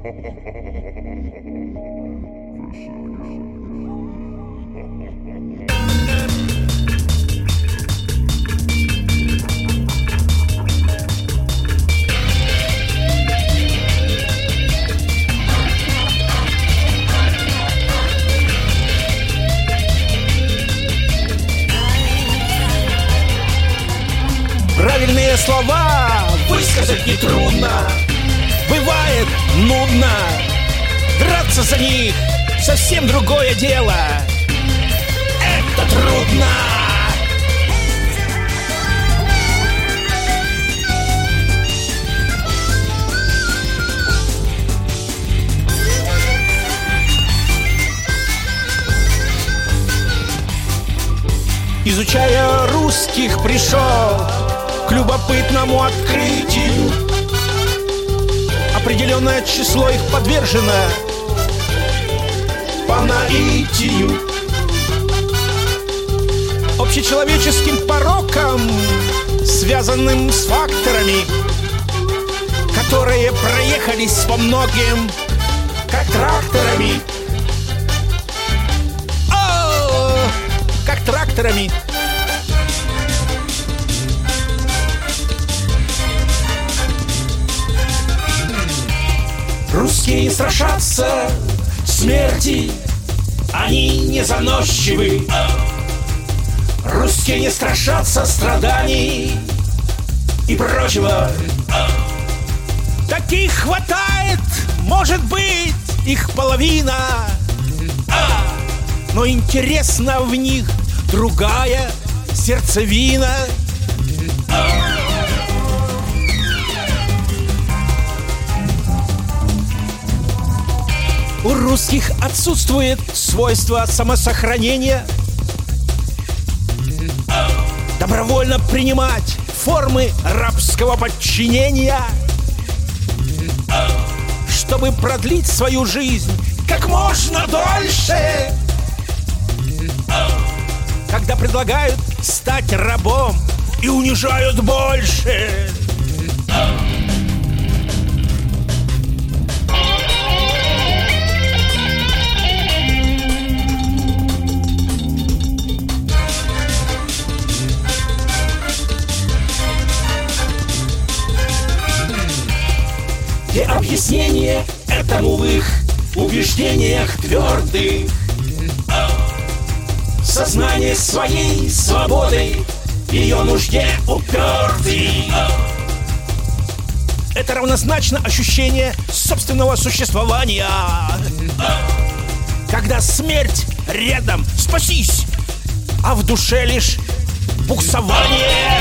Правильные слова высказать нетрудно. Бывает нудно. Драться за них совсем другое дело. Это трудно. Изучая русских, пришел к любопытному открытию. Определенное число их подвержено по наитию, общечеловеческим порокам, связанным с факторами, которые проехались по многим, как тракторами. О, как тракторами. Русские страшатся смерти, они не заносчивы. Русские не страшатся страданий и прочего. Таких хватает, может быть, их половина. Но интересна в них другая сердцевина. У русских отсутствует свойство самосохранения, добровольно принимать формы рабского подчинения, чтобы продлить свою жизнь как можно дольше. Когда предлагают стать рабом и унижают больше. Где объяснение этому в их убеждениях твердых? Сознание своей свободы, ее нужде упертый. Это равнозначно ощущение собственного существования. Когда смерть рядом, спасись, а в душе лишь буксование.